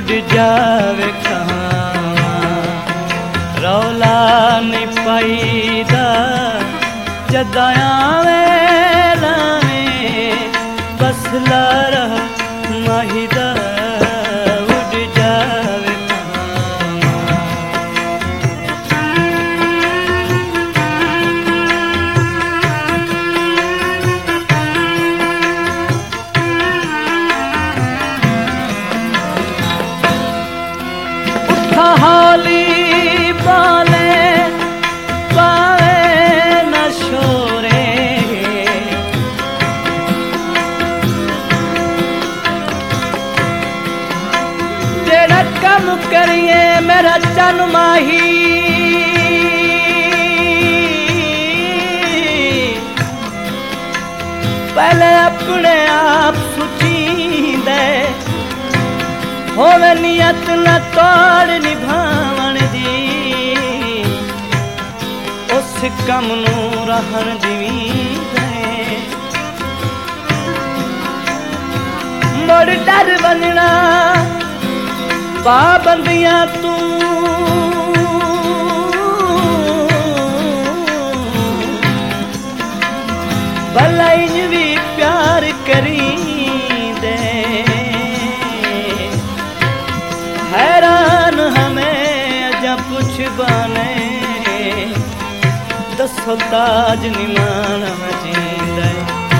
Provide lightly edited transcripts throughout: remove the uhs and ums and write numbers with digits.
जावे कहाँ रौला नहीं पाईदा जदाया वेला में बसला रह माहिदा उड़ जावे हाली बाले पावे न शोरे जेड़ा कम करिए मेरा चन माही पहले अपने आप सुची दे होवे नियत न तोड़ निभावण दी उस कम नू रहन दींदे मुड़ डर बनना पाबंदियां तू भला इंज भी प्यार करी हैरान हमें अजा पुछ बाने दसो ताज निमान जींदे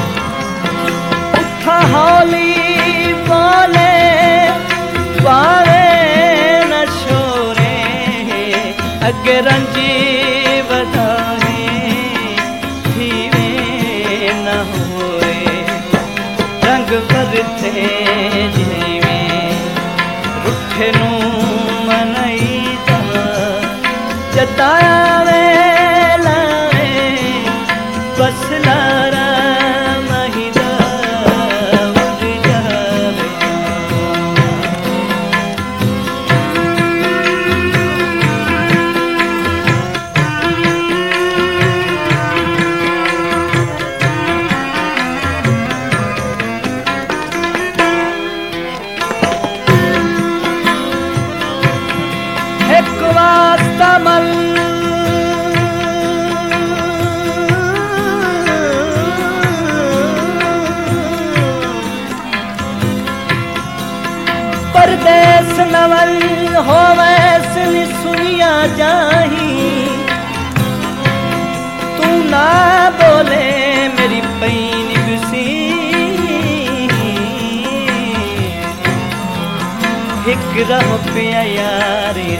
उठा हौली बोले पावे न शोरे अगे रंजी बधाए थीवे न होए रंग भरते जीवे नू मनाईदा जताया वेला बसला माहिदा उड़ जावे एक वास्ता मल परदेस नवल होवैस सुनिया जाही तू ना बोले मेरी पैन गुसी हिक रह पिया यारी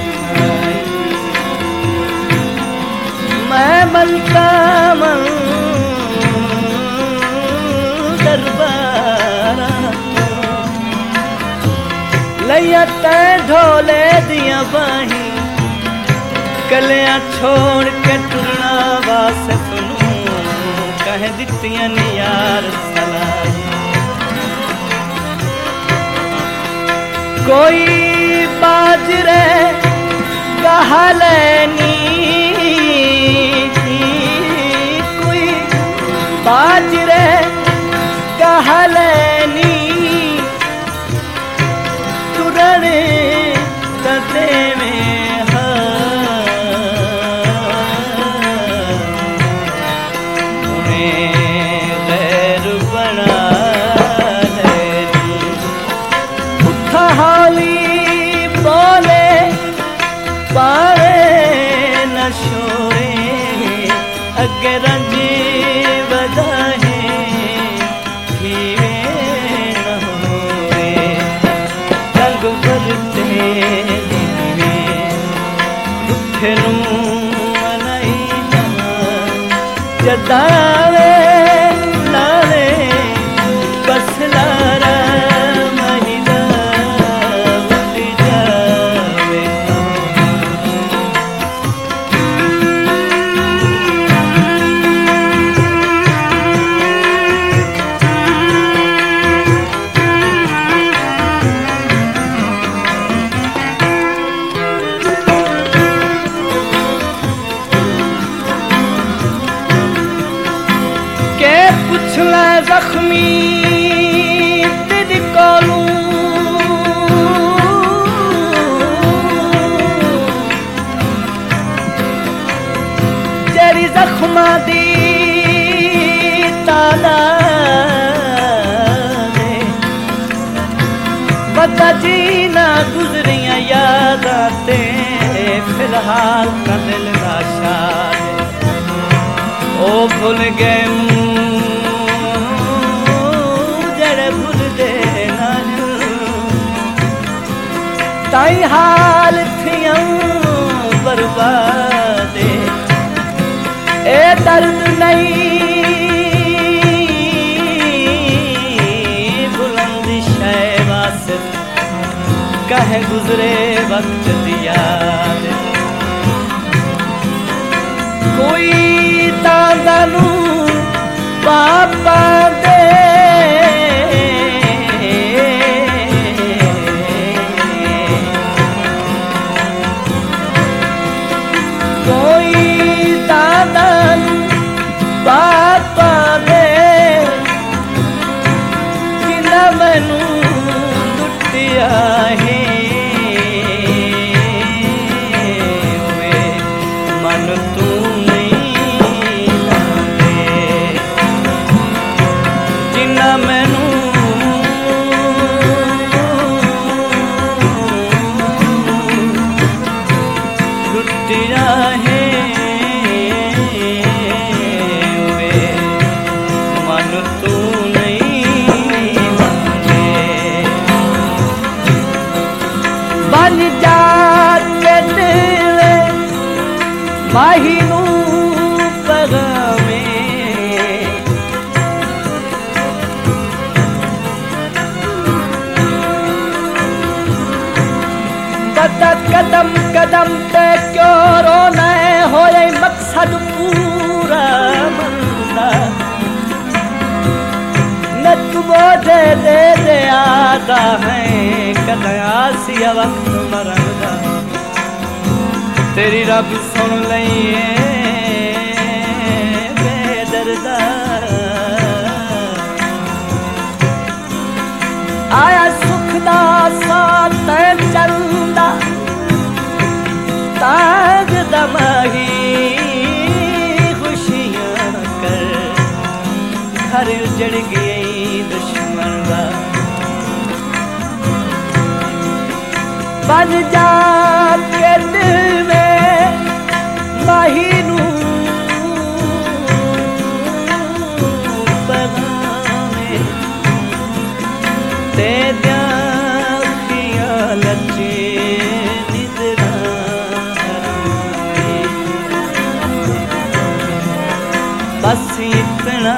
मैं मलका मन दरबारा लैया तै ढोले दिया बाही कलियां छोड़ के टुरना वास सुनू कह दित्तियां ने यार सलाही कोई बाजरे गहलनी कोई बाजरे गहलनी तुरने तदे में गैर बना पावे न शोरे अगे रंजी बधाए थीवे न होए रंग भरते दीवे दुख नू मनाईदा जदावे लावे बसला पता जी ना गुजरियां यादां ते फिलहाल का दिल ना शाद ओ भुल गए जड़े भुल दे ना ताई हाल थियां बर्बाद ए दर्द नहीं बुलंद शय वासित कहे गुजरे वक्त दिया कोई तांदानू पापा दे पापा दे जिन्ना मैनू लुटिया है मन तू नहीं लांदे जिन्ना मैनू लुटिया है बन जा के दिल माही नू पगामे बता कदम कदम पे क्यों रोना है होए मकसद पूरा मंदा बोझे दे दे आता है कदयासिया वक्त मरंदा तेरी रब सुन लइए बेदर्दा आया सुख दा साथ चंदा ताज दमाही खुशियां कर घर उजड़ गई दुश्मन दा बन जा के दिल में माही नू पगामे ते दियां लचे निदरा बस इतना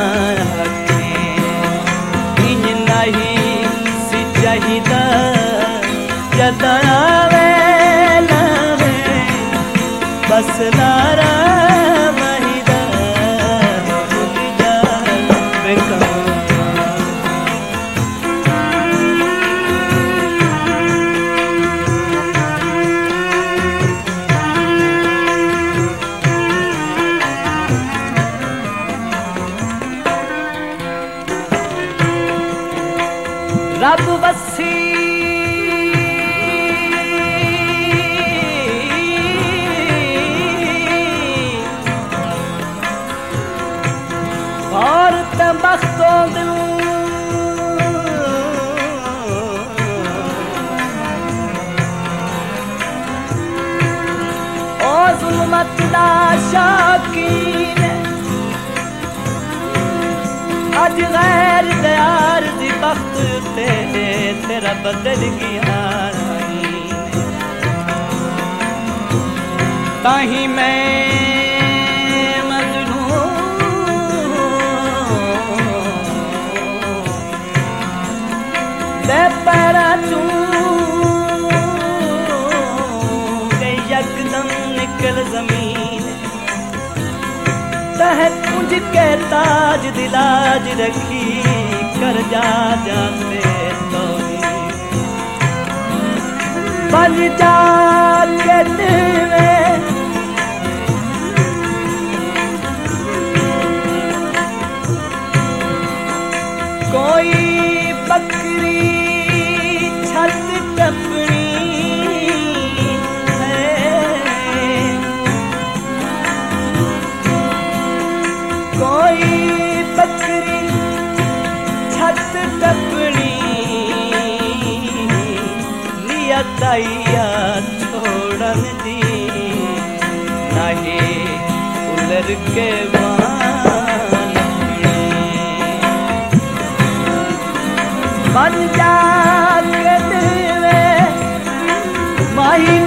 चाहिदा जतावे लावे बस नारा महिदा जा बेका रब वसी और तबख्तों दिल ओ जुल्मत दा शाकीन अज गैर दयार दी बख्त ते तेरा बदल गया ताही मैं दे पैरा तू यकदम निकल जमीन तह कुंज के ताज दिलाज रखी कर जा जाते तो बन जा के दिल कोई बकरी छत टपनी है कोई बकरी छत टपनी ताइया छोड़न दी नहीं उलर के बन जा के दिल में माही